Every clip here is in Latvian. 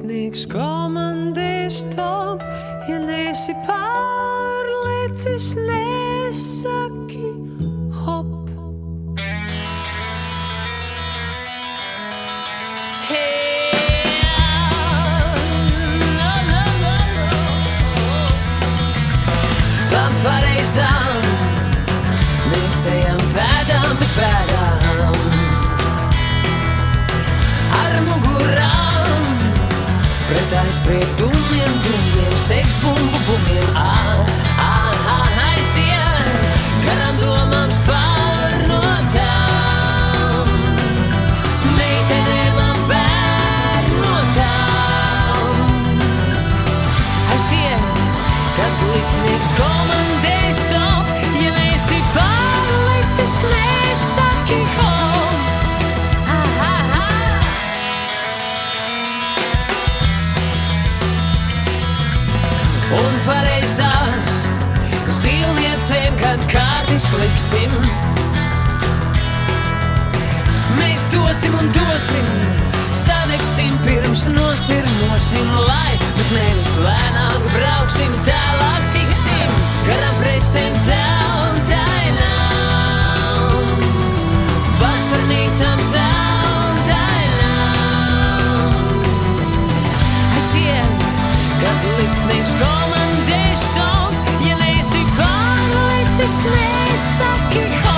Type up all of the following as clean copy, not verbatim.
liftnīgs komandēs top, ja neesi pārlicis, nesaki hop. Pareizām, mēs ejam pēdām bez bēdām, ar mugurām, pret aizspriedumiem, dumiem, seks bumbu bumiem, aiziet, garām domām spārnotām, meitenēm ap bērnotām, aiziet, kad liftnieks komandēs top, ja neesi pārlicis, nesaki hop. Un pareizās zilniecēm, kad kārtis liksim, mēs dosim un dosim, sadegsim pirms nosirmosim, lai, bet nevis lēnāk brauksim, tālāk tiksim, garām presēm celtainām, vasarnīcām zeltainām. Aiziet, kad liftnieks komandēs top, ja neesi pārlicis, nesaki hop.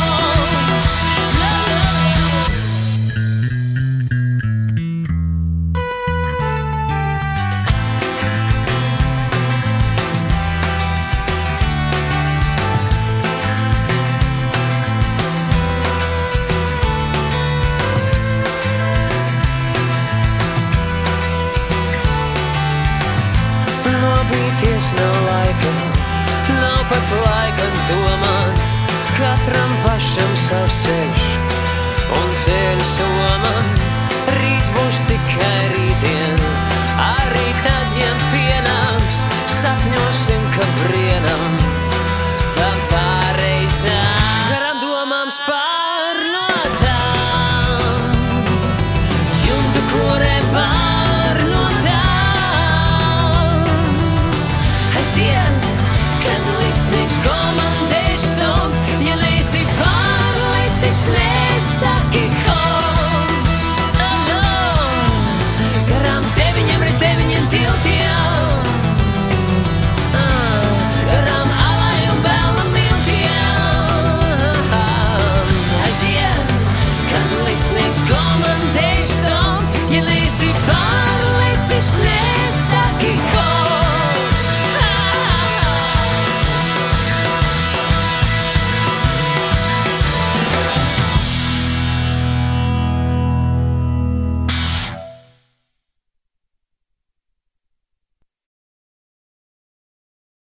Nav laika, nav pat laika domāt, katram pašam savs ceļš un ceļa somam, rīts būs tikai rītdien.